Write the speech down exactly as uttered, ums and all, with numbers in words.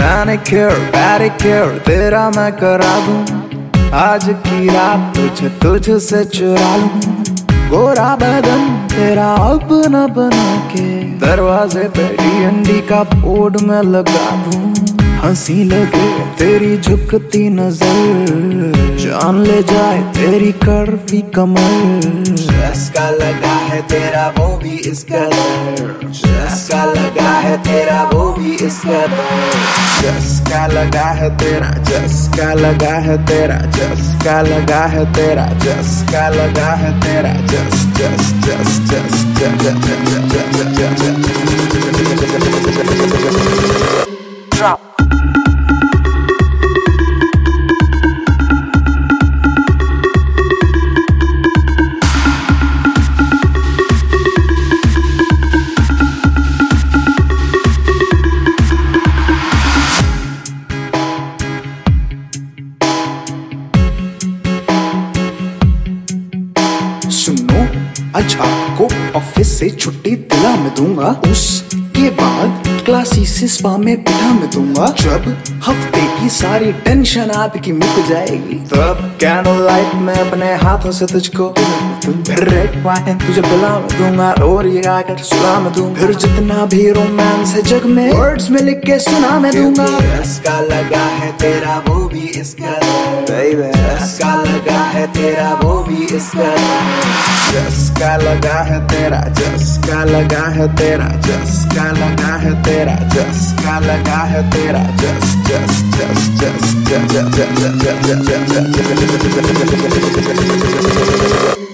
Manicure pedicure तेरा मैं करा दूं, आज की रात तुझे तुझसे चुरा लूं। गोरा बदन तेरा अपना बना के दरवाजे पे डी एन डी का बोर्ड में लगा दूं। हंसी लगे तेरी झुकती नजर, जान ले जाए तेरी कड़वी कमर। चस्का लगा है तेरा वो भी इस कदर, चस्का लगा है तेरा वो भी इस कदर। चस्का लगा है तेरा, चस्का लगा है तेरा, चस्का लगा है तेरा, चस्का लगा है तेरा। जस जस जस जस ड्रॉप। सुनो, आज आपको ऑफिस से छुट्टी दिला मैं दूंगा, उसके बाद क्लासी से स्पा में बिठा मैं दूंगा। जब हफ्ते की सारी टेंशन आपकी मुक जाएगी, तब कैंडल लाइट में अपने हाथों से तुझको रेड वाइन तुझे पिला मैं दूंगा, और ये आकर सुला मैं दूंगा। फिर जितना भी रोमांस है जग में वर्ड्स में लिख के सुना मैं दूंगा। चस्का लगा है तेरा वो भी इसका, चस्का लगा है तेरा वो भी इसका। चस्का लगा है तेरा, चस्का लगा है तेरा, चस्का लगा है तेरा, चस्का लगा है तेरा। जस जस जस जस जस जस जस जस जस जस